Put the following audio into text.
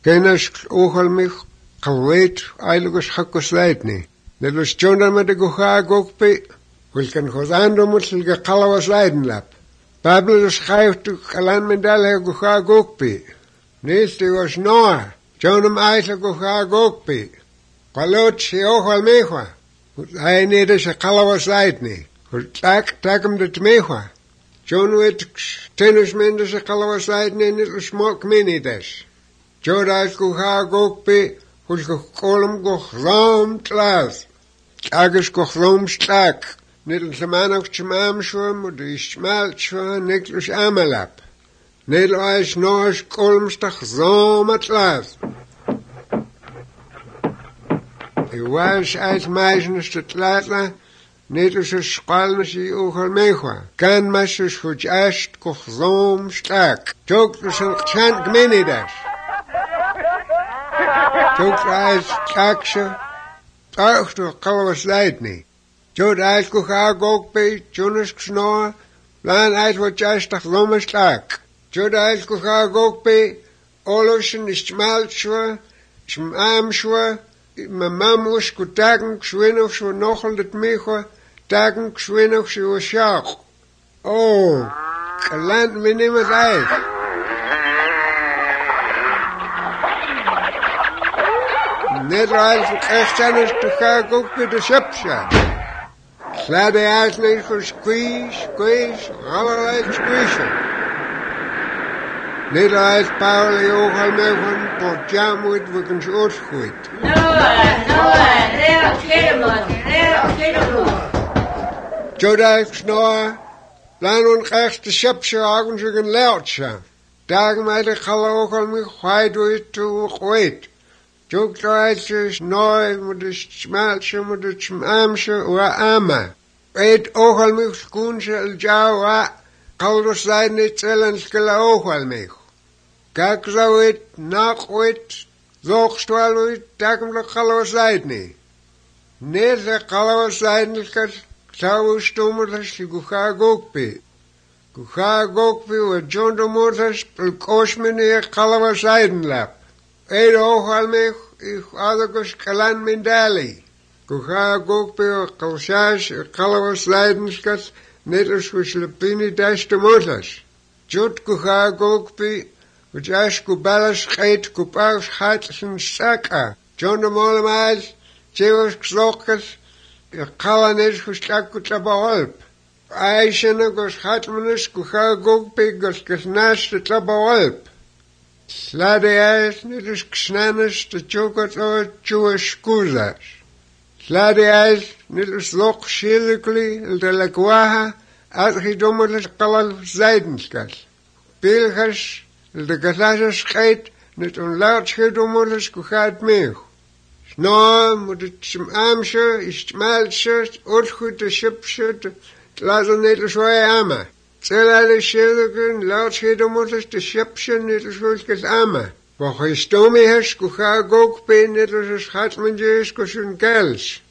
Kenas ohal mich kalweit eilugus hakkus leidni. Nelus Jonah met de guha gokpi, wilken godando mutsel gekalawas leiden lap. Babel schrijft de kalan mendal he guha gokpi. Neste was Noah, Jonah eisle guha gokpi. Kalot si ohal mechwa. Hij nede se kalawas leidni. Takem de tmechwa. Jonah weet tennis mende se kalawas leidni niet smok minides. Jonah is guha gokpi, wilken kolom gochram tlaas. Agus gochram stak. Nidl semanok chmam shwam, und ishmal shwam, niklus amalap. Nidl eis noas kolmstach zomatlas. Was eis meisnes te tlatla, nidl se schwalnes I uchal mechwa. Kan masjes goed ast koch zom stak. Joklus en chant gmenidas. Joklus eis takshe, taucht door kalwas leidni. Jod eis gucha gokpe, Jonas ksnoa, lan eis wat jastach lomastak. Jod eis gucha gokpe, oloschen ishmal shwa, shmam shwa, mamamus kutagen kshwinoch shwa nochel det mechwa, tagen kshwinoch shwa shach. Oh, kalant me nimmer eis. Net eis echtanis tucha gokpe de shepsha. Slade eis niet voor squeeze, allerlei squeeze. Niet eis Paul ook al mee van tot jam wordt we kunnen zoet goed. Joda snoa, lang onrecht de schepse hagen zich een leertje. Dagen mij de ook al mee gwaait door toe goed. Jok draait nooit met de smeltje, met de smaamsje, wa ama. Weet ook al mij schoensje, al jou, wa, kaldos zijn niet zelden skilla ook al mij. Kijk zo het, nacht het, zoogst wel het, dagen de kaldos zijn niet. Nee, de kaldos zijn niet, zou stommers, die gucha gokpi. Gucha gokpi, wat John de Moorders, pelkosmene, kaldos zijn lap. Eid ook al mij, ik adagos kalan mindali. Gucha gokpe, kalsas, kalwas leidenskas, net als we slepini das de motas. Jut gucha gokpe, wat jas kubalas geit, kupaus hatsen saka. John de Molemais, Jevos Kslokas, kalan is gestak kutabaholp. Aishena gos hatmanis, gucha gokpe, gos kasnas de tabaholp. Slade eis niet eens ksnanes te chokot o chuas kuzas. Slade eis niet eens lok shilikli el de lakwaha uitgedommeles kalal zijdenskas. Pilgers el de gasasas scheit niet onlaat gedommeles kuchaat meeg. Snoa moet het amsje, istmalsje, ortgoed de shipsje, laat niet eens wij ama. Zelale shilgen, laat gedommeles de shipsje niet eens welkes ama. Wach is stomme hes, kucha gokpe niet eens schatmenjes kussen kels.